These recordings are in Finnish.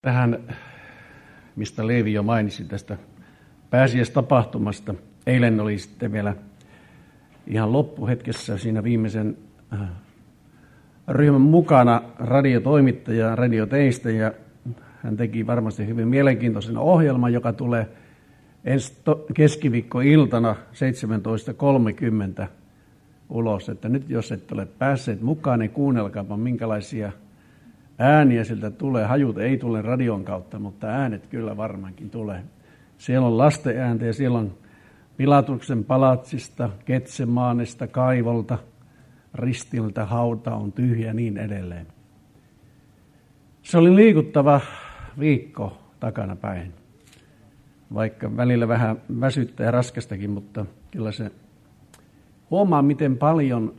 Tähän, mistä Leevi jo mainitsi tästä pääsiäistapahtumasta. Eilen oli sitten vielä ihan loppuhetkessä siinä viimeisen ryhmän mukana radiotoimittaja radioteistä, ja hän teki varmasti hyvin mielenkiintoisen ohjelman, joka tulee ensi keskiviikkoiltana 17.30 ulos. Että nyt jos et ole päässeet mukaan, niin kuunnelkaapa minkälaisia ääniä siltä tulee. Hajut ei tule radion kautta, mutta äänet kyllä varmaankin tulee. Siellä on lasten ääntä ja siellä on Pilatuksen palatsista, Getsemaanesta, kaivolta, ristiltä, hauta on tyhjä ja niin edelleen. Se oli liikuttava viikko takanapäin, vaikka välillä vähän väsyttää ja raskastakin, mutta kyllä se huomaa, miten paljon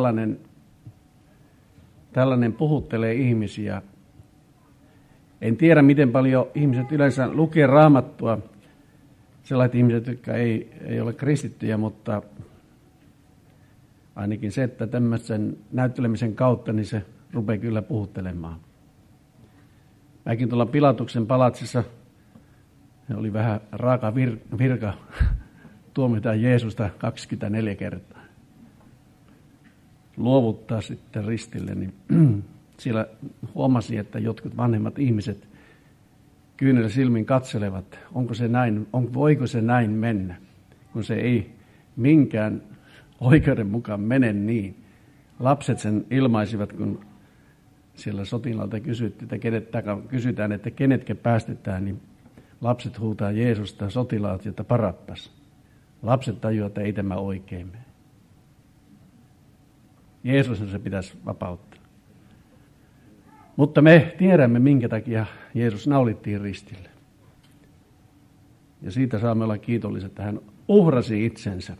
tällainen puhuttelee ihmisiä. En tiedä, miten paljon ihmiset yleensä lukee Raamattua, sellaiset ihmiset, jotka ei ole kristittyjä, mutta ainakin se, että tämmöisen näyttelemisen kautta, niin se rupeaa kyllä puhuttelemaan. Mäkin tuolla Pilatuksen palatsissa oli vähän raaka virka tuomita Jeesusta 24 kertaa. Luovuttaa sitten ristille, niin siellä huomasin, että jotkut vanhemmat ihmiset kyynellä silmin katselevat, onko se näin, voiko se näin mennä, kun se ei minkään oikeuden mukaan mene niin. Lapset sen ilmaisivat, kun siellä sotilaalta kysytään, että kenetkä päästetään, niin lapset huutaa Jeesusta, sotilaat, jotta Barabas. Lapset tajuavat, että ei tämä oikein mene. Jeesus se pitäisi vapauttaa. Mutta me tiedämme, minkä takia Jeesus naulittiin ristille. Ja siitä saamme olla kiitolliset, että hän uhrasi itsensä.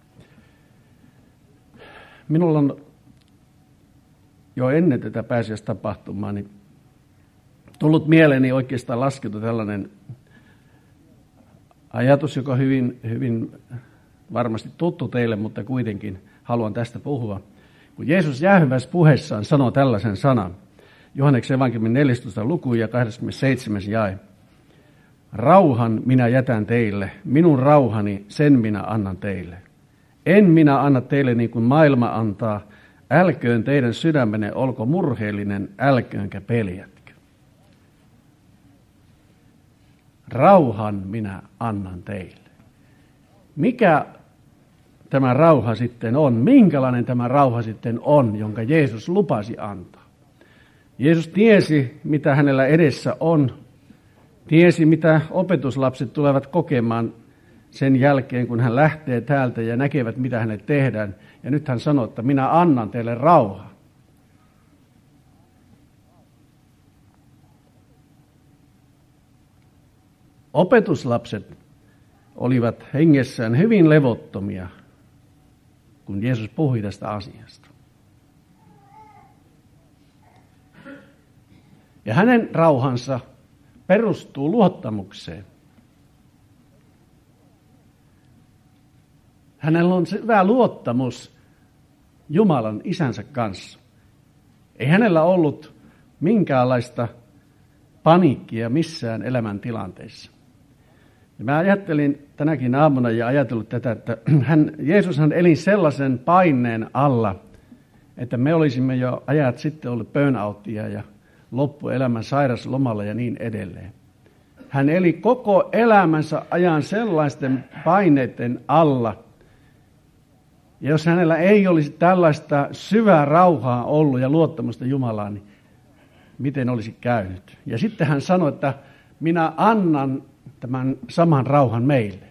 Minulla on jo ennen tätä pääsiäistapahtumaa niin tullut mieleeni oikeastaan laskettu tällainen ajatus, joka on hyvin varmasti tuttu teille, mutta kuitenkin haluan tästä puhua. Kun Jeesus jäähyväispuheessaan sanoo tällaisen sanan, Johanneksen evankeliumin 14. luku ja 27. jae. Rauhan minä jätän teille, minun rauhani sen minä annan teille. En minä anna teille niin kuin maailma antaa, älköön teidän sydämenne olko murheellinen, älköönkä peljätkö. Rauhan minä annan teille. Mikä tämä rauha sitten on? Minkälainen tämä rauha sitten on, jonka Jeesus lupasi antaa? Jeesus tiesi, mitä hänellä edessä on. Tiesi, mitä opetuslapset tulevat kokemaan sen jälkeen, kun hän lähtee täältä ja näkevät, mitä hänelle tehdään. Ja nyt hän sanoo, että minä annan teille rauhaa. Opetuslapset olivat hengessään hyvin levottomia, kun Jeesus puhui tästä asiasta. Ja hänen rauhansa perustuu luottamukseen. Hänellä on hyvä luottamus Jumalan isänsä kanssa. Ei hänellä ollut minkäänlaista paniikkia missään elämäntilanteessa. Ja mä ajattelin tänäkin aamuna ja ajatellut tätä, että Jeesushan eli sellaisen paineen alla, että me olisimme jo ajat sitten olleet burnouttia ja loppuelämän sairaslomalla ja niin edelleen. Hän eli koko elämänsä ajan sellaisten paineiden alla. Ja jos hänellä ei olisi tällaista syvää rauhaa ollut ja luottamusta Jumalaan, niin miten olisi käynyt? Ja sitten hän sanoi, että minä annan tämän saman rauhan meille.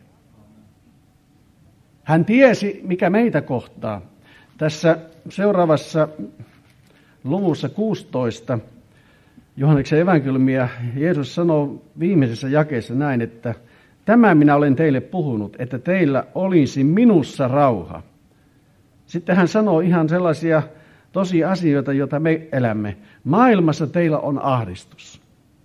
Hän tiesi, mikä meitä kohtaa. Tässä seuraavassa luvussa 16 Johanneksen evankeliumia Jeesus sanoo viimeisessä jakeessa näin, että tämä minä olen teille puhunut, että teillä olisi minussa rauha. Sitten hän sanoo ihan sellaisia tosiasioita, joita me elämme. Maailmassa teillä on ahdistus.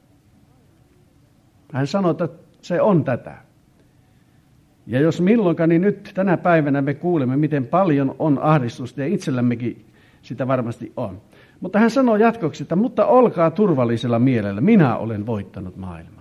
Hän sanoo, että se on tätä. Ja jos milloinkaan, niin nyt tänä päivänä me kuulemme, miten paljon on ahdistusta ja itsellämmekin sitä varmasti on. Mutta hän sanoo jatkoksi, että mutta olkaa turvallisella mielellä, minä olen voittanut maailmaa.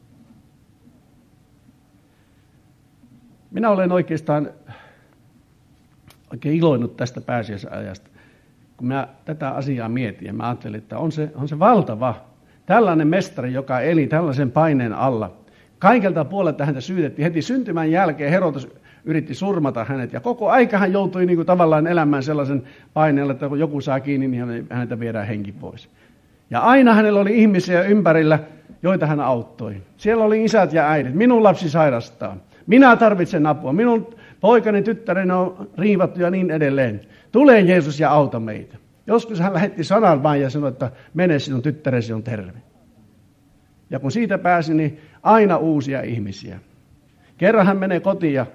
Minä olen oikeastaan oikein iloinut tästä pääsiäisajasta. Kun mä tätä asiaa mietin ja mä ajattelin, että on se valtava. Tällainen mestari, joka eli tällaisen paineen alla. Kaikelta puolelta häntä syytettiin. Heti syntymän jälkeen Herodes yritti surmata hänet. Ja koko aika hän joutui niin kuin tavallaan elämään sellaisen paineella, että kun joku saa kiinni, niin häneltä viedään henki pois. Ja aina hänellä oli ihmisiä ympärillä, joita hän auttoi. Siellä oli isät ja äidit. Minun lapsi sairastaa. Minä tarvitsen apua. Minun poikani tyttäreni on riivattu ja niin edelleen. Tule Jeesus ja auta meitä. Joskus hän lähetti sanan vain ja sanoi, että mene, sinun tyttäresi on terve. Ja kun siitä pääsi, niin aina uusia ihmisiä. Kerran hän menee kotiin ja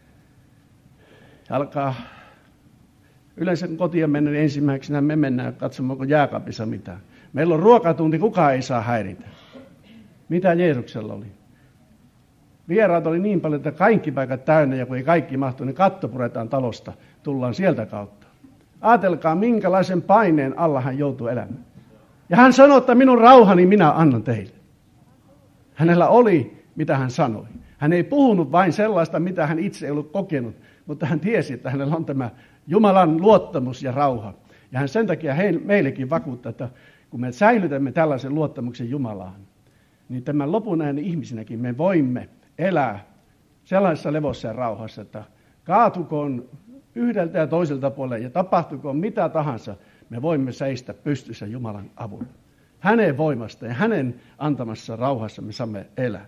alkaa, yleensä kun kotiin mennä, niin ensimmäisenä me mennään katsomaan, onko jääkaapissa mitään. Meillä on ruokatunti, kukaan ei saa häiritä. Mitä Jeesuksella oli? Vieraat oli niin paljon, että kaikki paikat täynnä, ja kun ei kaikki mahtu, niin katto puretaan talosta, tullaan sieltä kautta. Ajatelkaa, minkälaisen paineen alla hän joutuu elämään. Ja hän sanoi, että minun rauhani minä annan teille. Hänellä oli, mitä hän sanoi. Hän ei puhunut vain sellaista, mitä hän itse ei ollut kokenut, mutta hän tiesi, että hänellä on tämä Jumalan luottamus ja rauha. Ja hän sen takia meillekin vakuuttaa, että kun me säilytämme tällaisen luottamuksen Jumalaan, niin tämän lopun ajan ihmisinäkin me voimme elää sellaisessa levossa ja rauhassa, että kaatukoon yhdeltä ja toiselta puolella ja tapahtukoon mitä tahansa, me voimme seistä pystyssä Jumalan avulla. Hänen voimasta ja hänen antamassa rauhassa me saamme elää.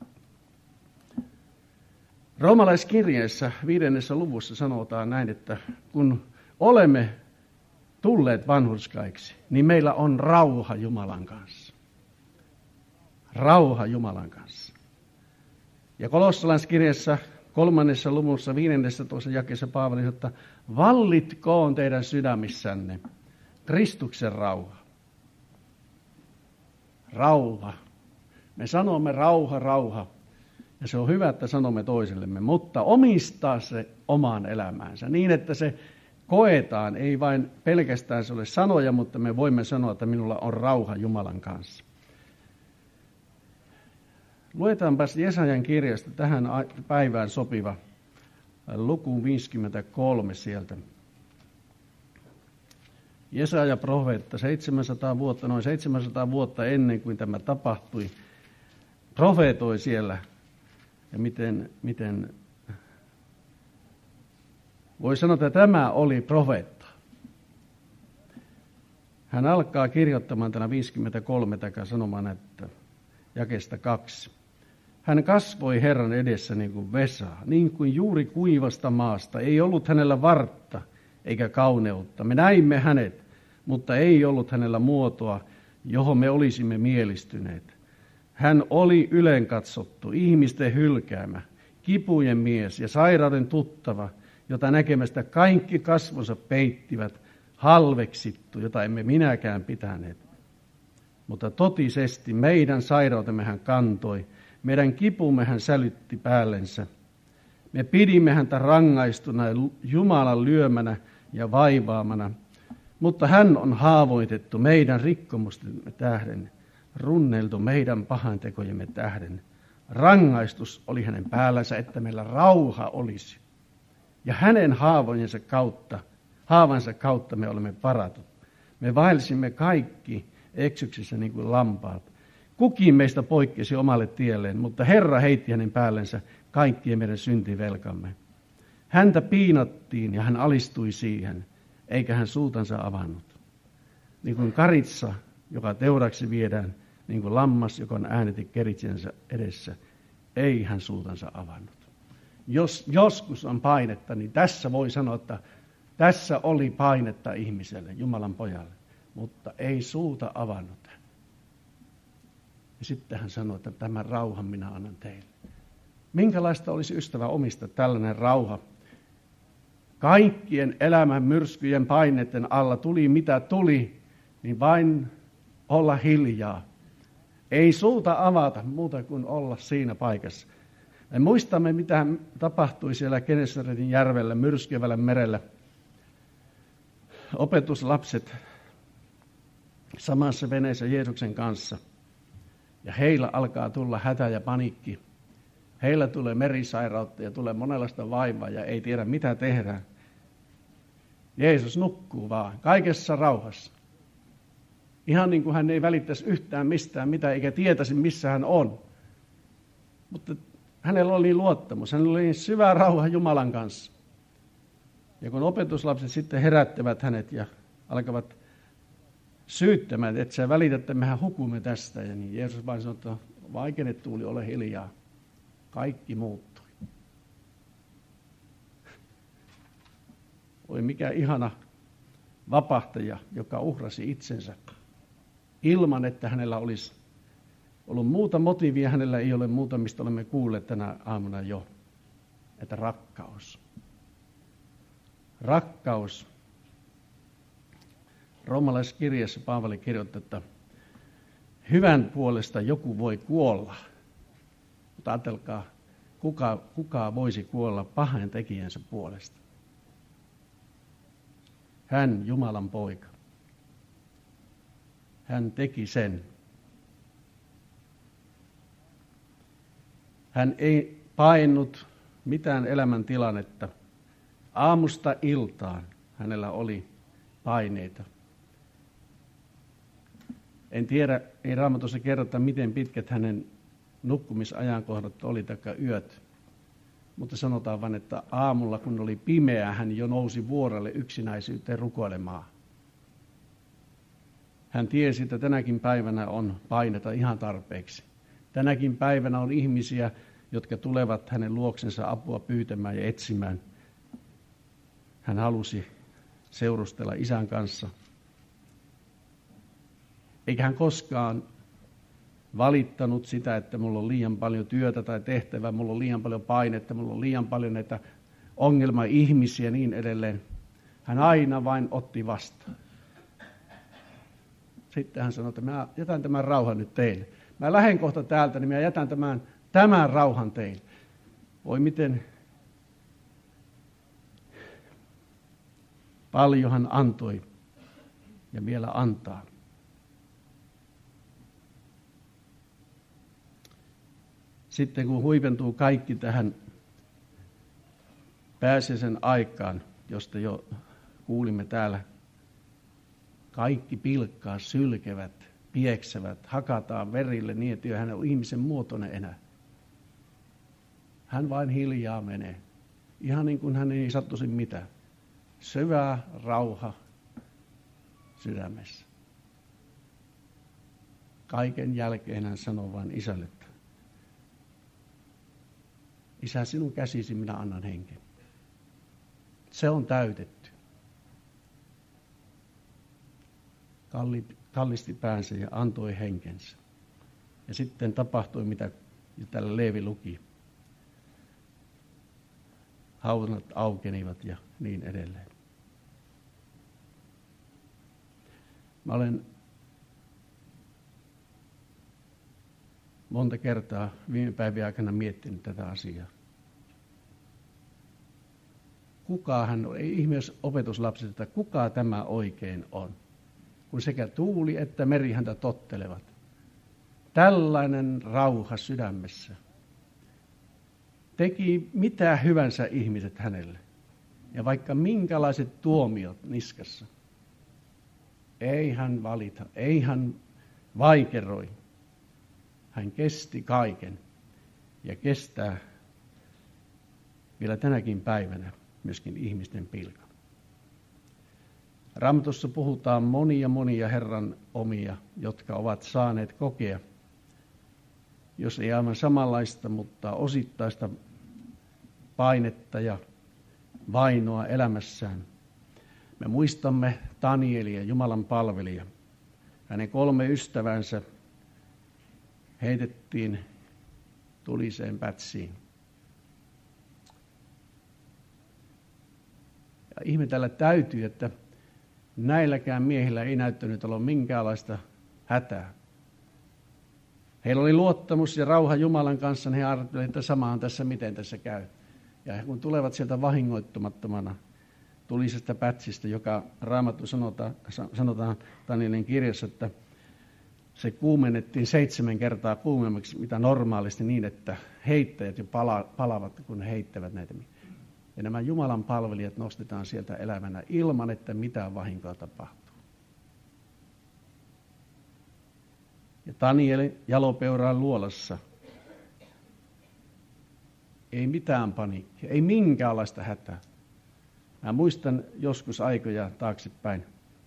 Roomalaiskirjeessä 5. luvussa sanotaan näin, että kun olemme tulleet vanhurskaiksi, niin meillä on rauha Jumalan kanssa. Rauha Jumalan kanssa. Ja kolossalaiskirjassa 3. luvussa 15. jakeessa Paavali sanoo, että vallitkoon teidän sydämissänne Kristuksen rauha. Rauha. Me sanomme rauha, rauha. Ja se on hyvä, että sanomme toisellemme, mutta omistaa se omaan elämäänsä niin, että se koetaan, ei vain pelkästään se ole sanoja, mutta me voimme sanoa, että minulla on rauha Jumalan kanssa. Luetaanpas Jesajan kirjasta tähän päivään sopiva luku 53 sieltä. Jesaja profeetta 700 vuotta ennen kuin tämä tapahtui, profeetoi siellä. Ja miten voi sanoa, että tämä oli profeetta. Hän alkaa kirjoittamaan tänä 53 takaa sanomaan, että jakeesta 2. Hän kasvoi Herran edessä niin kuin vesa, niin kuin juuri kuivasta maasta. Ei ollut hänellä vartta eikä kauneutta. Me näimme hänet, mutta ei ollut hänellä muotoa, johon me olisimme mielistyneet. Hän oli ylenkatsottu, ihmisten hylkäämä, kipujen mies ja sairauden tuttava, jota näkemästä kaikki kasvonsa peittivät, halveksittu, jota emme minäkään pitäneet. Mutta totisesti meidän sairautemme hän kantoi, meidän kipumme hän sälytti päällensä. Me pidimme häntä rangaistuna Jumalan lyömänä ja vaivaamana, mutta hän on haavoitettu meidän rikkomustemme tähden, runneltu meidän pahantekojemme tähden. Rangaistus oli hänen päällänsä, että meillä rauha olisi. Ja hänen haavansa kautta me olemme paratut. Me vaelsimme kaikki eksyksissä niin kuin lampaat. Kukin meistä poikkesi omalle tielleen, mutta Herra heitti hänen päällensä kaikkien meidän syntivelkamme. Häntä piinattiin ja hän alistui siihen, eikä hän suutansa avannut. Niin kuin karitsa, joka teuraksi viedään, niin kuin lammas, joka on äänetin keritsensä edessä, ei hän suutansa avannut. Jos joskus on painetta, niin tässä voi sanoa, että tässä oli painetta ihmiselle, Jumalan pojalle, mutta ei suuta avannut. Ja sitten hän sanoi, että tämän rauhan minä annan teille. Minkälaista olisi ystävä omista tällainen rauha? Kaikkien elämän myrskyjen paineiden alla tuli mitä tuli, niin vain olla hiljaa. Ei suuta avata muuta kuin olla siinä paikassa. Me muistamme, mitä tapahtui siellä Genesaretin järvellä, myrskyvällä merellä. opetuslapset samassa veneessä Jeesuksen kanssa. Ja heillä alkaa tulla hätä ja paniikki. Heillä tulee merisairautta ja tulee monenlaista vaivaa ja ei tiedä mitä tehdään. Jeesus nukkuu vaan, kaikessa rauhassa. Ihan niin kuin hän ei välittäisi yhtään mistään mitä, eikä tietäisi missä hän on. Mutta hänellä oli luottamus, hänellä oli niin syvä rauha Jumalan kanssa. Ja kun opetuslapset sitten herättävät hänet ja alkavat syyttämään, että sä välität, että mehän hukumme tästä. Ja niin Jeesus vain sanoi, että vaikene tuuli, ole hiljaa. Kaikki muuttui. Oi mikä ihana vapahtaja, joka uhrasi itsensä ilman, että hänellä olisi ollut muuta motiivia. Hänellä ei ole muuta, mistä olemme kuulleet tänä aamuna jo. Että rakkaus. Rakkaus. Roomalaiskirjassa Paavali kirjoittaa, että hyvän puolesta joku voi kuolla. Mutta ajatelkaa, kuka voisi kuolla pahan tekijänsä puolesta? Hän, Jumalan poika. Hän teki sen. Hän ei painut mitään elämäntilannetta. Aamusta iltaan hänellä oli paineita. En tiedä, ei Raamatussa kerrota, miten pitkät hänen nukkumisajankohdat oli taikka yöt. Mutta sanotaan vain, että aamulla kun oli pimeää, hän jo nousi vuorelle yksinäisyyteen rukoilemaan. Hän tiesi, että tänäkin päivänä on painetta ihan tarpeeksi. Tänäkin päivänä on ihmisiä, jotka tulevat hänen luoksensa apua pyytämään ja etsimään. Hän halusi seurustella isän kanssa. Eikä hän koskaan valittanut sitä, että mulla on liian paljon työtä tai tehtävää, mulla on liian paljon painetta, mulla on liian paljon näitä ongelma-ihmisiä ja niin edelleen. Hän aina vain otti vastaan. Sitten hän sanoi, että mä jätän tämän rauhan nyt teille. Mä lähden kohta täältä, niin mä jätän tämän rauhan teille. Voi miten paljon hän antoi ja vielä antaa. Sitten kun huipentuu kaikki tähän pääsiäisen aikaan, josta jo kuulimme täällä, kaikki pilkkaa, sylkevät, pieksevät, hakataan verille niin, että hän on ihmisen muotoinen enää. Hän vain hiljaa menee, ihan niin kuin hän ei sattuisi mitään. Syvä rauha sydämessä. Kaiken jälkeen hän sanoo vain isälle, että Isä, sinun käsisi minä annan henken. Se on täytetty. Kallisti päänsä ja antoi henkensä. Ja sitten tapahtui, mitä täällä Leevi luki. Haunat aukenivat ja niin edelleen. Mä olen monta kertaa viime päivien aikana miettinyt tätä asiaa. Kuka hän on? Ei ihme, jos opetuslapset, että kuka tämä oikein on? Kun sekä tuuli että meri häntä tottelevat. Tällainen rauha sydämessä. Teki mitä hyvänsä ihmiset hänelle. Ja vaikka minkälaiset tuomiot niskassa. Ei hän valita, ei hän vaikeroi. Hän kesti kaiken ja kestää vielä tänäkin päivänä myöskin ihmisten pilkan. Raamatussa puhutaan monia Herran omia, jotka ovat saaneet kokea, jos ei aivan samanlaista, mutta osittaista painetta ja vainoa elämässään. Me muistamme Danielia, Jumalan palvelija. Hänen 3 ystävänsä heitettiin tuliseen pätsiin. Ja ihmetellä täytyy, että näilläkään miehillä ei näyttänyt olla minkäänlaista hätää. Heillä oli luottamus ja rauha Jumalan kanssa, niin he ajattelivat, että samahan tässä, miten tässä käy. Ja kun tulevat sieltä vahingoittumattomana, tulisesta pätsistä, joka Raamattu sanotaan Danielin kirjassa, että se kuumennettiin 7 kertaa kuumemmaksi, mitä normaalisti niin, että heittäjät jo palavat, kun he heittävät näitä. Ja nämä Jumalan palvelijat nostetaan sieltä elävänä ilman, että mitään vahinkoa tapahtuu. Ja Daniel jalopeuraan luolassa. Ei mitään paniikkia, ei minkäänlaista hätää. Mä muistan joskus aikoja taaksepäin.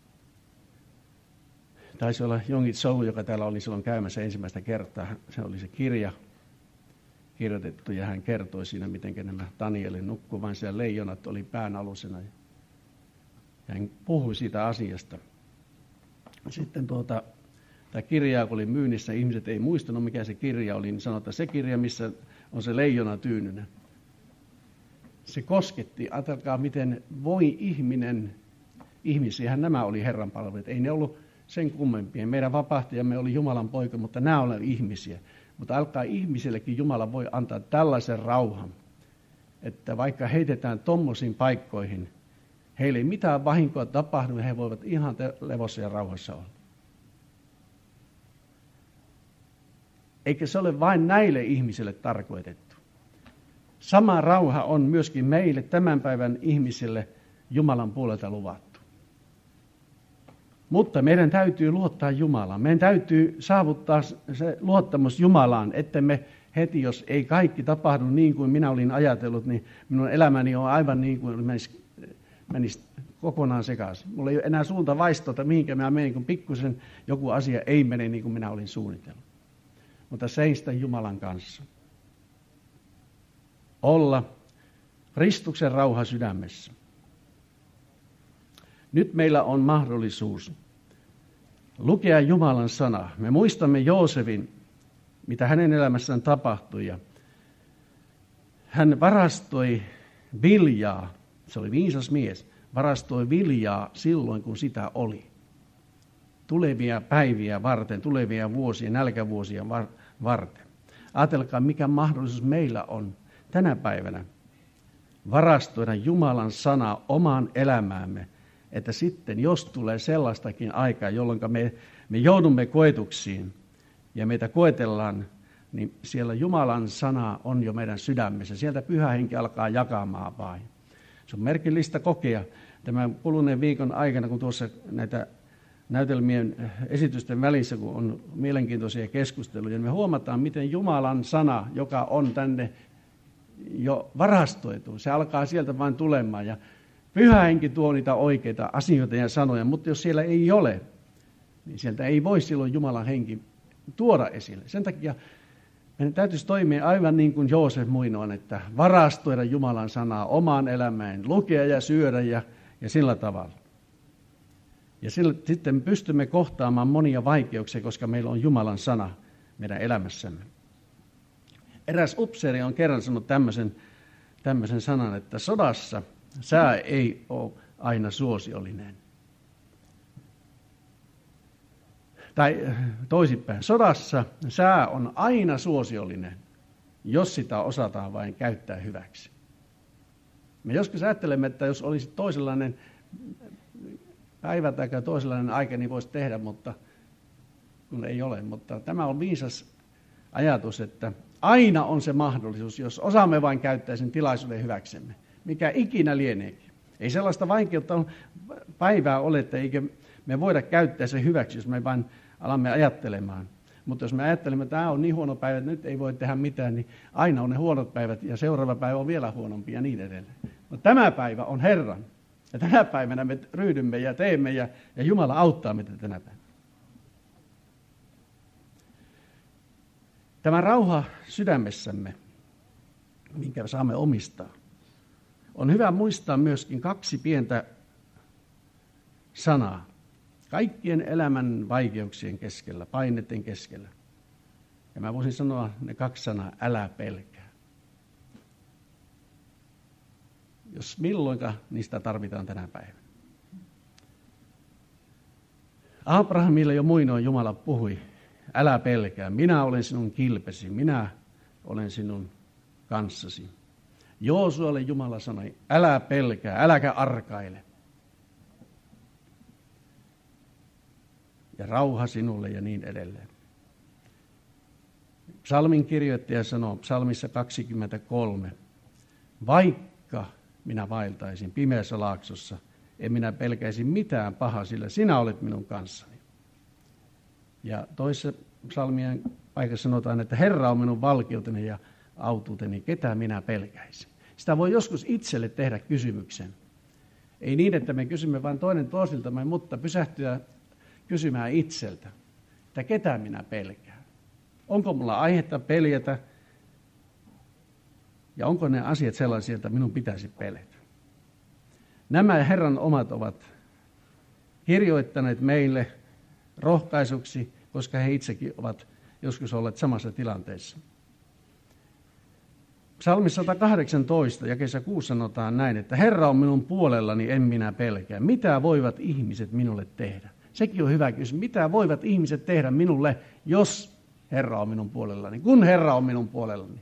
Taisi olla Jongit Sou, joka täällä oli silloin käymässä ensimmäistä kertaa. Se oli se kirja kirjoitettu ja hän kertoi siinä, miten nämä Danielin nukkuvan siellä leijonat oli pään alusena. Ja hän puhui siitä asiasta. Sitten tämä kirja, kun oli myynnissä, ihmiset ei muistanut, mikä se kirja oli, niin sanotaan se kirja, missä on se leijona tyynynä. Se kosketti, ajatelkaa miten voi ihmisiähän nämä oli Herran palvelijat, ei ne ollut sen kummempia. Meidän vapahtajamme oli Jumalan poika, mutta nämä olivat ihmisiä. Mutta alkaa ihmisillekin Jumala voi antaa tällaisen rauhan, että vaikka heitetään tommosiin paikkoihin, heille ei mitään vahinkoa tapahdu, he voivat ihan levossa ja rauhassa olla. Eikä se ole vain näille ihmisille tarkoitettu. Sama rauha on myöskin meille tämän päivän ihmisille Jumalan puolelta luvattu. Mutta meidän täytyy luottaa Jumalaan. Meidän täytyy saavuttaa se luottamus Jumalaan, että me heti, jos ei kaikki tapahdu niin kuin minä olin ajatellut, niin minun elämäni on aivan niin kuin menisi kokonaan sekaisin. Mulla ei ole enää suunta vaistota, mihinkä mä menen, kun pikkusen joku asia ei mene niin kuin minä olin suunnitellut. Mutta seistä Jumalan kanssa. Olla Kristuksen rauha sydämessä. Nyt meillä on mahdollisuus lukea Jumalan sana. Me muistamme Joosefin, mitä hänen elämässään tapahtui. Ja hän varastoi viljaa, se oli viisas mies, varastoi viljaa silloin, kun sitä oli. Tulevia päiviä varten, tulevia vuosia, nälkävuosia varten. Ajatelkaa, mikä mahdollisuus meillä on tänä päivänä varastoida Jumalan sana omaan elämäämme, että sitten jos tulee sellaistakin aikaa, jolloin me joudumme koetuksiin ja meitä koetellaan, niin siellä Jumalan sana on jo meidän sydämessä. Sieltä Pyhä Henki alkaa jakamaan vain. Se on merkillistä kokea tämän kuluneen viikon aikana, kun tuossa näitä näytelmien esitysten välissä, kun on mielenkiintoisia keskusteluja, niin me huomataan, miten Jumalan sana, joka on tänne jo varastoitu, se alkaa sieltä vain tulemaan. Ja Pyhä Henki tuo niitä oikeita asioita ja sanoja, mutta jos siellä ei ole, niin sieltä ei voi silloin Jumalan henki tuoda esille. Sen takia meidän täytyisi toimia aivan niin kuin Joosef muinoin, että varastoida Jumalan sanaa omaan elämään, lukea ja syödä ja sillä tavalla. Ja sitten pystymme kohtaamaan monia vaikeuksia, koska meillä on Jumalan sana meidän elämässämme. Eräs upseeri on kerran sanonut tämmöisen sanan, että sodassa sää ei ole aina suosiollinen. Tai toisinpäin, sodassa sää on aina suosiollinen, jos sitä osataan vain käyttää hyväksi. Me joskus ajattelemme, että jos olisi toisenlainen päivä tai toisenlainen aika, niin voisi tehdä, mutta kun ei ole. Mutta tämä on viisas ajatus, että aina on se mahdollisuus, jos osaamme vain käyttää sen tilaisuuden hyväksemme. Mikä ikinä lieneekin. Ei sellaista vaikeutta päivää ole, että eikä me voida käyttää se hyväksi, jos me vain alamme ajattelemaan. Mutta jos me ajattelemme, että tämä on niin huono päivä, että nyt ei voi tehdä mitään, niin aina on ne huonot päivät ja seuraava päivä on vielä huonompi ja niin edelleen. Mutta tämä päivä on Herran. Ja tänä päivänä me ryhdymme ja teemme ja Jumala auttaa meitä tänä päivänä. Tämä rauha sydämessämme, minkä saamme omistaa, on hyvä muistaa myöskin 2 pientä sanaa. Kaikkien elämän vaikeuksien keskellä, paineiden keskellä. Ja mä voisin sanoa ne 2 sanaa, älä pelkää. Jos milloinka niistä tarvitaan tänä päivänä. Abrahamille jo muinoin Jumala puhui, älä pelkää, minä olen sinun kilpesi, minä olen sinun kanssasi. Joosualle Jumala sanoi, älä pelkää, äläkä arkaile. Ja rauha sinulle ja niin edelleen. Psalmin kirjoittaja sanoo psalmissa 23, vaikka minä vaeltaisin pimeässä laaksossa, en minä pelkäisi mitään pahaa, sillä sinä olet minun kanssani. Ja toisessa psalmien paikassa sanotaan, että Herra on minun valkeuteni ja autuuteni, ketä minä pelkäisin. Sitä voi joskus itselle tehdä kysymyksen. Ei niin, että me kysymme vain toinen toisiltamme, mutta pysähtyä kysymään itseltä, että ketä minä pelkään. Onko mulla aihetta peljätä ja onko ne asiat sellaisia, että minun pitäisi pelätä. Nämä Herran omat ovat kirjoittaneet meille rohkaisuksi, koska he itsekin ovat joskus olleet samassa tilanteessa. Psalmi 118, jakeessa 6 sanotaan näin, että Herra on minun puolellani, en minä pelkää. Mitä voivat ihmiset minulle tehdä? Sekin on hyvä kysymys. Mitä voivat ihmiset tehdä minulle, jos Herra on minun puolellani? Kun Herra on minun puolellani.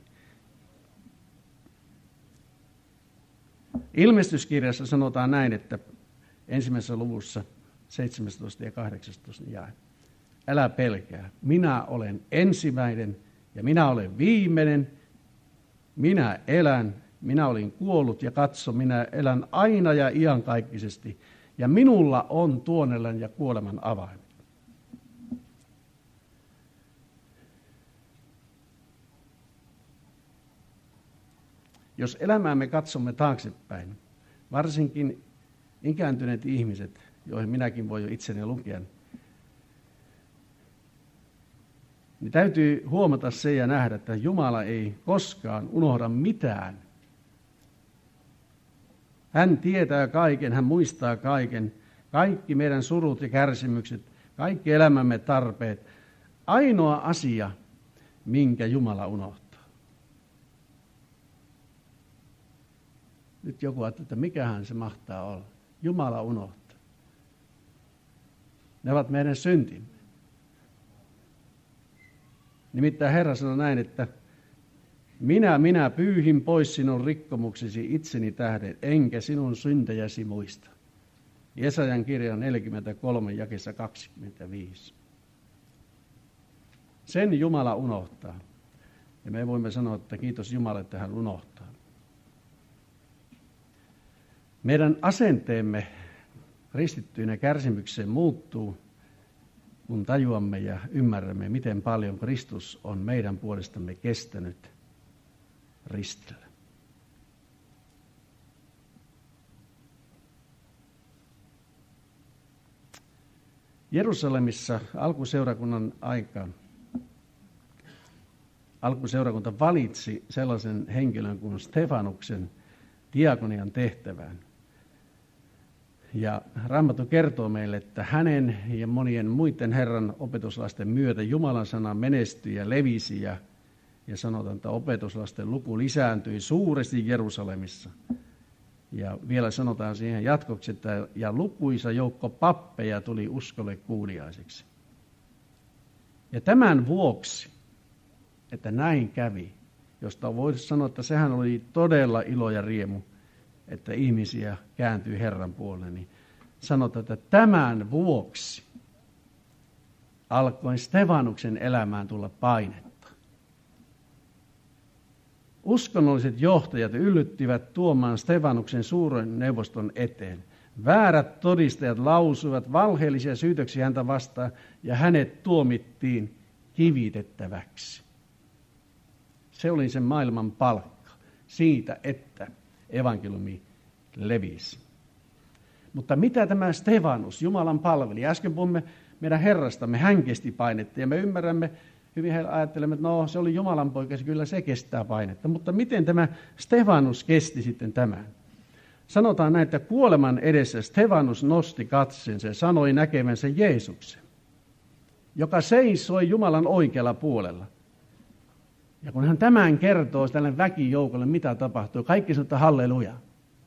Ilmestyskirjassa sanotaan näin, että ensimmäisessä luvussa 17 ja 18 jae. Älä pelkää, minä olen ensimmäinen ja minä olen viimeinen. Minä elän, minä olin kuollut ja katso, minä elän aina ja iankaikkisesti. Ja minulla on tuonelän ja kuoleman avain. Jos elämäämme katsomme taaksepäin, varsinkin ikääntyneet ihmiset, joihin minäkin voin jo itseni lukea, niin täytyy huomata se ja nähdä, että Jumala ei koskaan unohda mitään. Hän tietää kaiken, hän muistaa kaiken, kaikki meidän surut ja kärsimykset, kaikki elämämme tarpeet. Ainoa asia, minkä Jumala unohtaa. Nyt joku ajattelee, että mikähän se mahtaa olla. Jumala unohtaa. Ne ovat meidän syntimme. Nimittäin Herra sanoi näin, että minä pyyhin pois sinun rikkomuksesi itseni tähden, enkä sinun syntejäsi muista. Jesajan kirja 43, jakeessa 25. Sen Jumala unohtaa. Ja me voimme sanoa, että kiitos Jumalalle, että hän unohtaa. Meidän asenteemme kristittyinä kärsimykseen muuttuu, kun tajuamme ja ymmärrämme, miten paljon Kristus on meidän puolestamme kestänyt ristillä. Jerusalemissa alkuseurakunnan aikaan alkuseurakunta valitsi sellaisen henkilön kuin Stefanuksen diakonian tehtävään. Ja Raamattu kertoo meille, että hänen ja monien muiden Herran opetuslasten myötä Jumalan sana menestyi ja levisi ja sanotaan, että opetuslasten luku lisääntyi suuresti Jerusalemissa. Ja vielä sanotaan siihen jatkoksi, että ja lukuisa joukko pappeja tuli uskolle kuuliaiseksi. Ja tämän vuoksi, että näin kävi, josta voisi sanoa, että sehän oli todella ilo ja riemu, että ihmisiä kääntyi Herran puoleen, niin sanotaan, että tämän vuoksi alkoi Stefanuksen elämään tulla painetta. Uskonnolliset johtajat yllyttivät tuomaan Stefanuksen suuren neuvoston eteen. Väärät todistajat lausuivat valheellisia syytöksiä häntä vastaan ja hänet tuomittiin kivitettäväksi. Se oli sen maailman palkka siitä, että evankeliumi levisi. Mutta mitä tämä Stefanus, Jumalan palvelija? Äsken puhumme meidän Herrastamme, hän kesti painetta ja me ymmärrämme, hyvin ajattelemme, että no se oli Jumalan poika, kyllä se kestää painetta. Mutta miten tämä Stefanus kesti sitten tämän? Sanotaan näin, että kuoleman edessä Stefanus nosti katseensa ja sanoi näkevänsä Jeesuksen, joka seisoi Jumalan oikealla puolella. Ja kun hän tämän kertoo tälle väkijoukolle, mitä tapahtui, kaikki sanoo, että halleluja.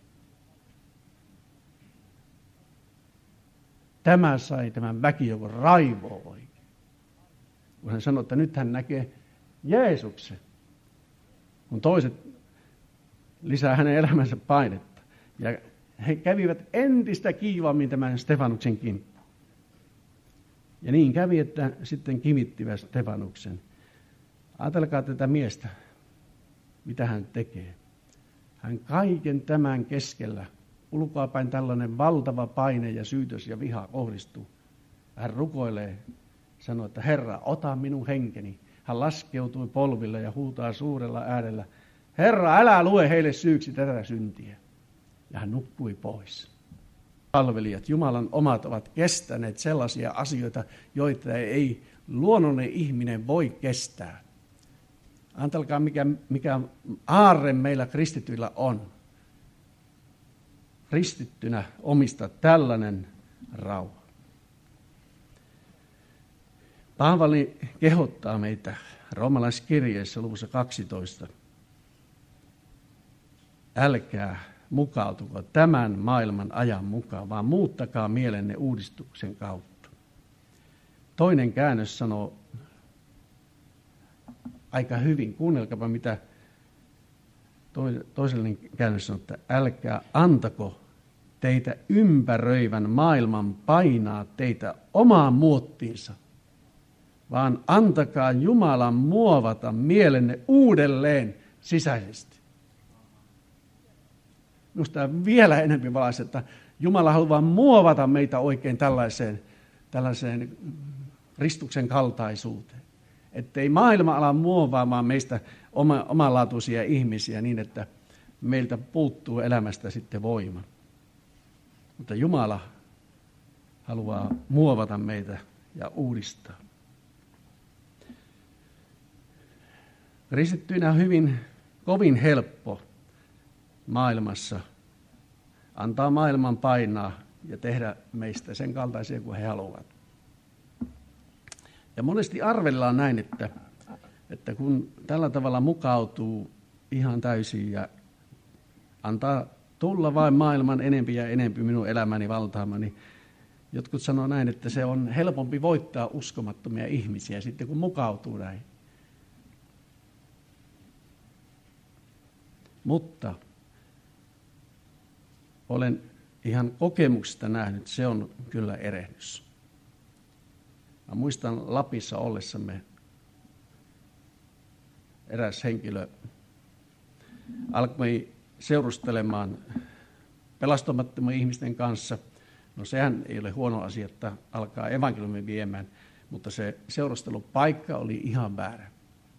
Tämä sai tämän väkijoukon raivoa oikein. Kun hän sanoi, että nyt hän näkee Jeesuksen. Kun toiset lisää hänen elämänsä painetta. Ja he kävivät entistä kiivaammin tämän Stefanuksen kimppuun. Ja niin kävi, että sitten kimittivät Stefanuksen. Ajatelkaa tätä miestä, mitä hän tekee. Hän kaiken tämän keskellä, ulkoapäin tällainen valtava paine ja syytös ja viha kohdistuu. Hän rukoilee, sanoo, että Herra, ota minun henkeni. Hän laskeutui polville ja huutaa suurella äänellä, Herra, älä lue heille syyksi tätä syntiä. Ja hän nukkui pois. Palvelijat, Jumalan omat, ovat kestäneet sellaisia asioita, joita ei luonnollinen ihminen voi kestää. Antelkaa, mikä aarre meillä kristityillä on. Kristittynä omista tällainen rauha. Paavali kehottaa meitä roomalaiskirjeessä luvussa 12. Älkää mukautuko tämän maailman ajan mukaan, vaan muuttakaa mielenne uudistuksen kautta. Toinen käännös sanoo aika hyvin, kuunnelkaapa mitä toisellinen käännös sanoo, että älkää antako teitä ympäröivän maailman painaa teitä omaan muottiinsa, vaan antakaa Jumalan muovata mielenne uudelleen sisäisesti. Minusta vielä enemmän valaisi, että Jumala haluaa muovata meitä oikein tällaiseen Kristuksen kaltaisuuteen. Että ei maailma ala muovaamaan meistä omanlaatuisia ihmisiä niin, että meiltä puuttuu elämästä sitten voima. Mutta Jumala haluaa muovata meitä ja uudistaa. Kristittyinä on kovin helppo maailmassa antaa maailman painaa ja tehdä meistä sen kaltaisia kuin he haluavat. Ja monesti arvellaan näin, että kun tällä tavalla mukautuu ihan täysin ja antaa tulla vain maailman enempi ja enempi minun elämäni valtaama, niin jotkut sanoo näin, että se on helpompi voittaa uskomattomia ihmisiä sitten kun mukautuu näin. Mutta olen ihan kokemuksesta nähnyt, että se on kyllä erehdys. Mä muistan Lapissa ollessamme eräs henkilö alkoi seurustelemaan pelastumattomien ihmisten kanssa. No sehän ei ole huono asia, että alkaa evankeliumin viemään, mutta se seurustelupaikka oli ihan väärä.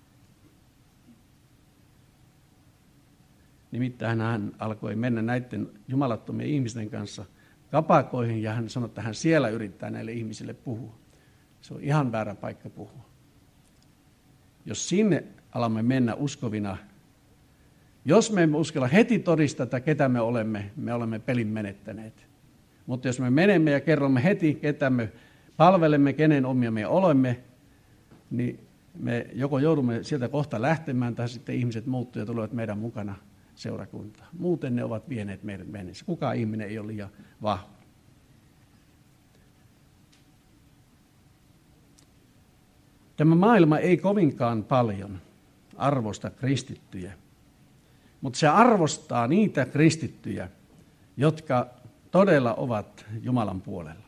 Nimittäin hän alkoi mennä näiden jumalattomien ihmisten kanssa kapakoihin ja hän sanoi, että hän siellä yrittää näille ihmisille puhua. Se on ihan väärä paikka puhua. Jos sinne alamme mennä uskovina, jos me emme uskalla heti todistaa, että ketä me olemme pelin menettäneet. Mutta jos me menemme ja kerromme heti, ketä me palvelemme, kenen omia me olemme, niin me joko joudumme sieltä kohta lähtemään tai sitten ihmiset muuttuu ja tulevat meidän mukana seurakuntaan. Muuten ne ovat vieneet meidät mennessä. Kukaan ihminen ei ole liian vahva. Tämä maailma ei kovinkaan paljon arvosta kristittyjä, mutta se arvostaa niitä kristittyjä, jotka todella ovat Jumalan puolella.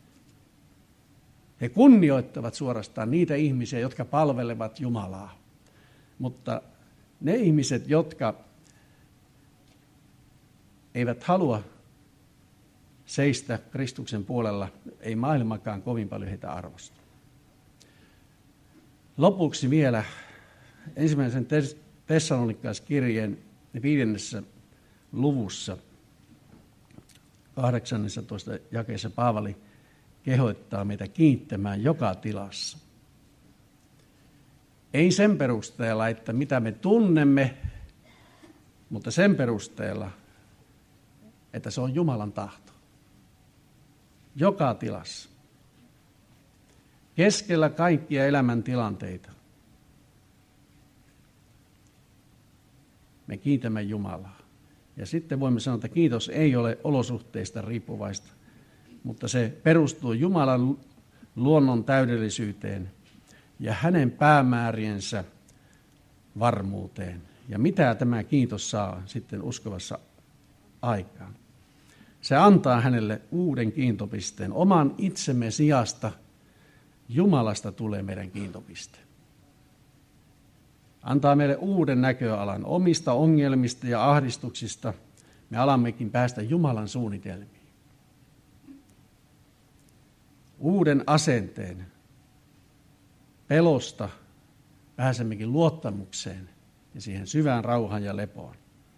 He kunnioittavat suorastaan niitä ihmisiä, jotka palvelevat Jumalaa. Mutta ne ihmiset, jotka eivät halua seistä Kristuksen puolella, ei maailmakaan kovin paljon heitä arvosta. Lopuksi vielä ensimmäisen Tessalonikalaiskirjeen 5. luvussa 18. jakeessa Paavali kehottaa meitä kiittämään joka tilassa. Ei sen perusteella, että mitä me tunnemme, mutta sen perusteella, että se on Jumalan tahto. Joka tilassa. Keskellä kaikkia elämän tilanteita. Me kiitämme Jumalaa. Ja sitten voimme sanoa, että kiitos ei ole olosuhteista riippuvaista, mutta se perustuu Jumalan luonnon täydellisyyteen ja hänen päämääriensä varmuuteen Ja mitä tämä kiitos saa sitten uskovassa aikaan? Se antaa hänelle uuden kiintopisteen. Oman itsemme sijasta Jumalasta tulee meidän kiintopiste. Antaa meille uuden näköalan omista ongelmista ja ahdistuksista. Me alammekin päästä Jumalan suunnitelmiin. Uuden asenteen. Pelosta pääsemmekin luottamukseen ja siihen syvään rauhaan ja lepoon.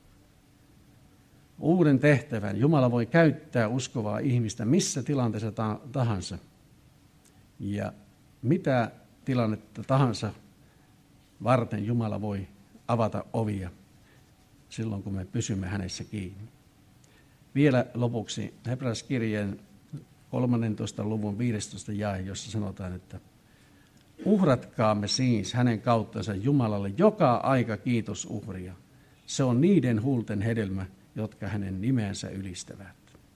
Uuden tehtävän. Jumala voi käyttää uskovaa ihmistä missä tilanteessa tahansa. Ja mitä tilannetta tahansa varten Jumala voi avata ovia silloin, kun me pysymme hänessä kiinni. Vielä lopuksi Hebrealaiskirjeen 13. luvun 15. jae, jossa sanotaan, että uhratkaamme siis hänen kauttansa Jumalalle joka aika kiitosuhria. Se on niiden huulten hedelmä, jotka hänen nimensä ylistävät.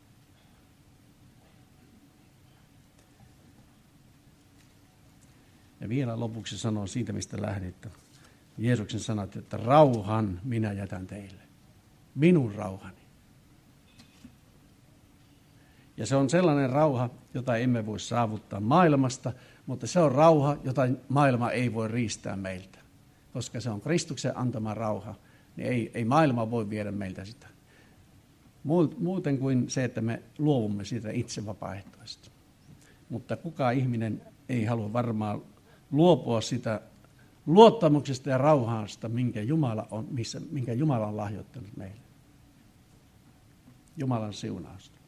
Ja vielä lopuksi sanoo siitä, mistä lähdit. Jeesuksen sanat, että rauhan minä jätän teille. Minun rauhani. Ja se on sellainen rauha, jota emme voi saavuttaa maailmasta, mutta se on rauha, jota maailma ei voi riistää meiltä. Koska se on Kristuksen antama rauha, niin ei maailma voi viedä meiltä sitä. Muuten kuin se, että me luovumme siitä itse vapaaehtoisesti. Mutta kukaan ihminen ei halua varmaan luopua sitä luottamuksesta ja rauhasta, minkä Jumala on lahjoittanut meille. Jumalan siunausta.